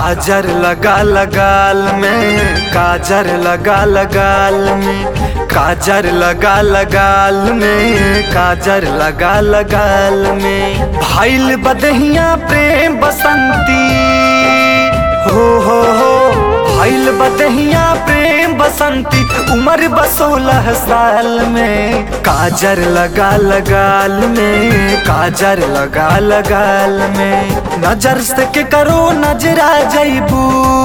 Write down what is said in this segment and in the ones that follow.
काजर लगा लगाल में, काजर लगा लगाल में, काजर लगा लगाल में, काजर लगा लगाल में। भाइल बदहिया प्रेम बसंती हो भाइल बदहिया प्रेम बसंती, उम्र 16 साल में। काजर लगा लगाल में, काजर लगा लगाल में। नजर से के करो नजरा जैबू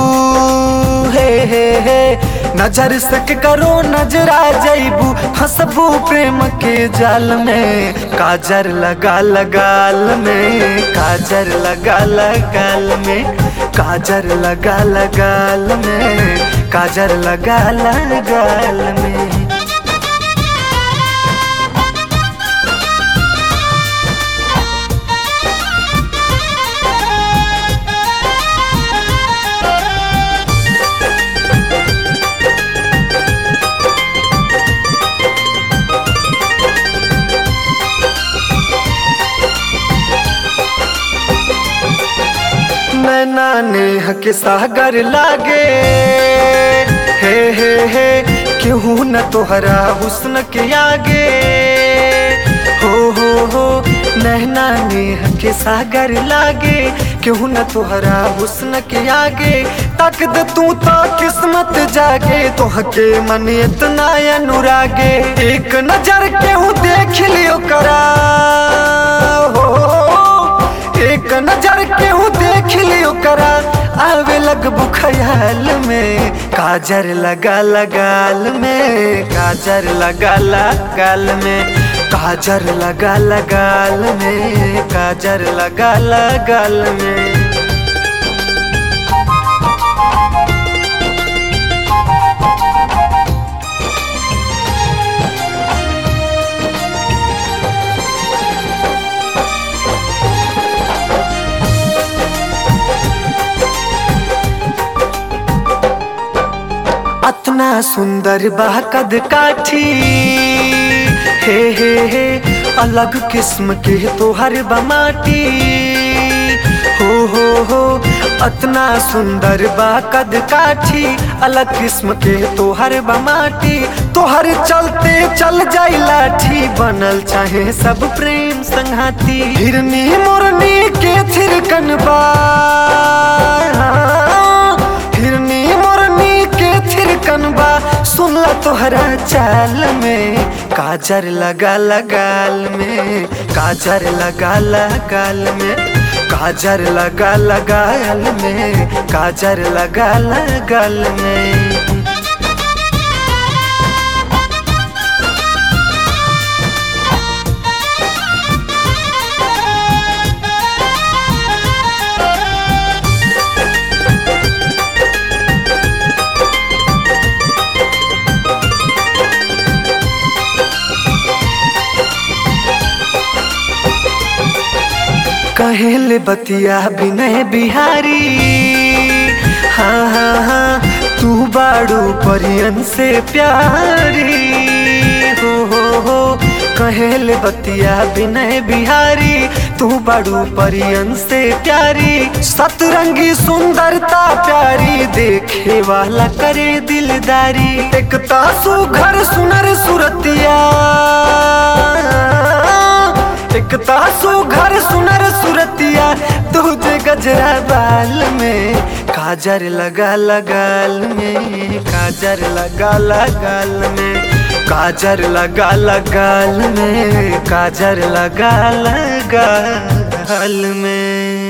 हे नजर से के करो नजरा जैबू, हंसबू प्रेम के जाल में। काजर लगा लगाल में, काजर लगा लगाल में, काजर लगा लगाल में, काजर लगा लगाल में। नैना नेह के सागर लागे हे क्यों न तोहरा हुस्न के आगे हो नैना नेह के सागर लागे, क्यों न तोहरा हुस्न के आगे। तक दे तू तो किस्मत जागे, तोहके मन इतना अनुरागे। एक नजर केहू देख लियो करा हो, एक नजर केहू देख लियो करा, आवे लगबू ख्याल में। काजर लगा लगाल में, काजर लगा लगाल में, काजर लगा लगाल में, काजर लगा लगाल में। अतना सुंदर बा कद काठी हे अलग किस्म के तोहर बमाटी हो अतना सुंदर बा कद काठी, अलग किस्म के तोहर बमाटी। तोहर चलते चल जाई लाठी, बनल चाहे सब प्रेम संघाती। हिरनी मुरनी के थिरकन बा, हिरनी मुरनी के थिरकन बा, सुनला तोहरा चाल में। काजर लगा लगाल में, काजर लगा लगाल में, काजर लगा लगाल में, काजर लगा लगाल में। कहेले बतिया विनय बिहारी हाँ तू बाड़ू परियन से प्यारी हो कहेले बतिया विनय बिहारी, तू बाड़ू परियन से प्यारी। सतरंगी सुंदरता प्यारी, देखे वाला करे दिलदारी। एक तासु घर सुनर सुरतिया, एक तासु घर सुनर सुरतिया, तुझे गजरा बाल में। काजर लगा लगाल में, काजर लगा लगाल में, काजर लगा लगाल में, काजर लगा लगाल में।